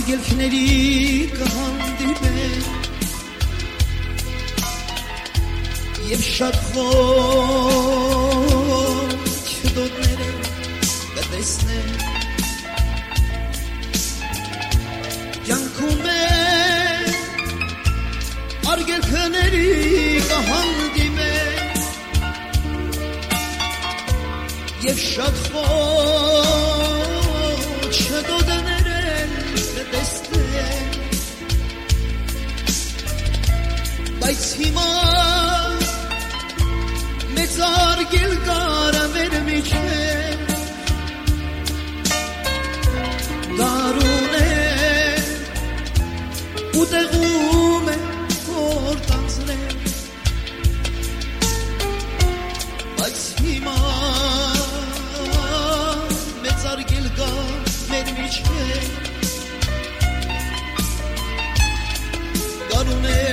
արգելքների կհանդիպեն և շատ խոչ դոտները կտեսնեն կյանքում արգելքների կհանդիպեն և շատ խոչ դոտները կտեսնեն բայց հիմա մեծ արգել կարա մեր միջև գարուն է ու տեղում է որ տանձնել բայց հիմա մեծ արգել կա մեր միջև գարուն է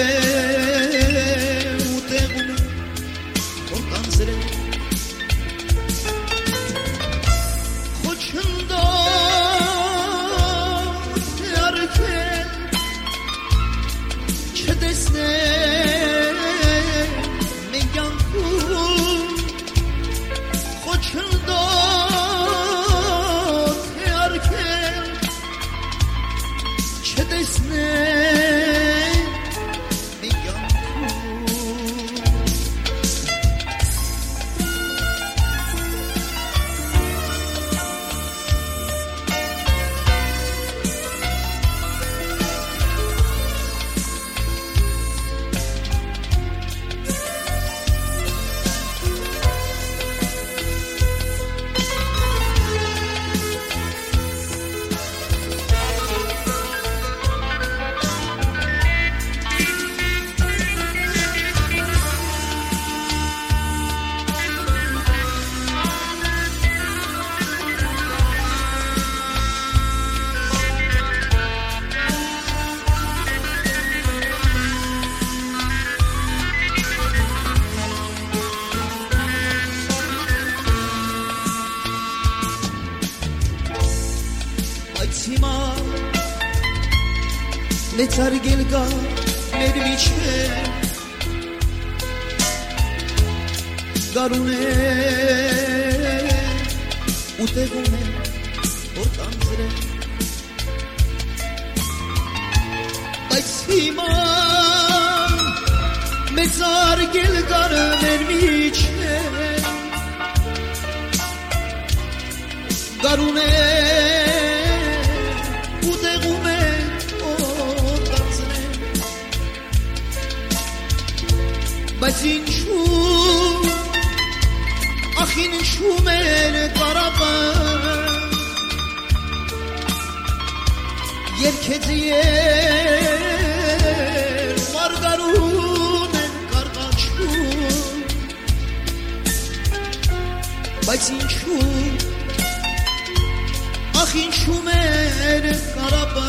մեծ արգել կա մեր միջև գարուն է ու տեղում է որ տանձրել բայց հիմա մեծ արգել կա մեր միջև գարուն է ու տեղում է բայց ինչու, ախ ինչու մեր կարապը երկեց և մարգարուն են կարկաչում բայց ինչու, ախ ինչու մեր կարապը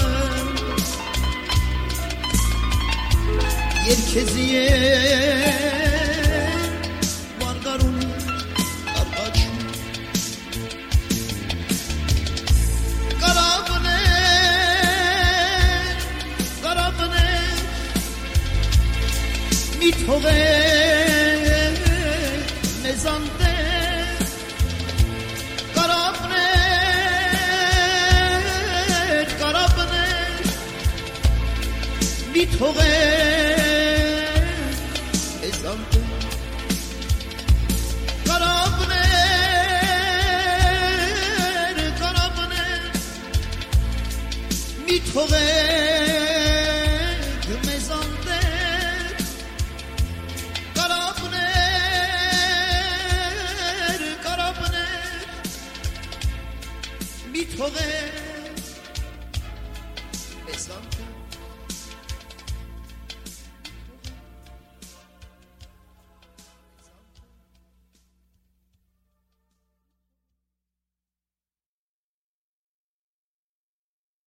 երկեց և թողեր մեզ անտեր կարապներ մի թողեր մեզ անտեր կարապներ մի թողեր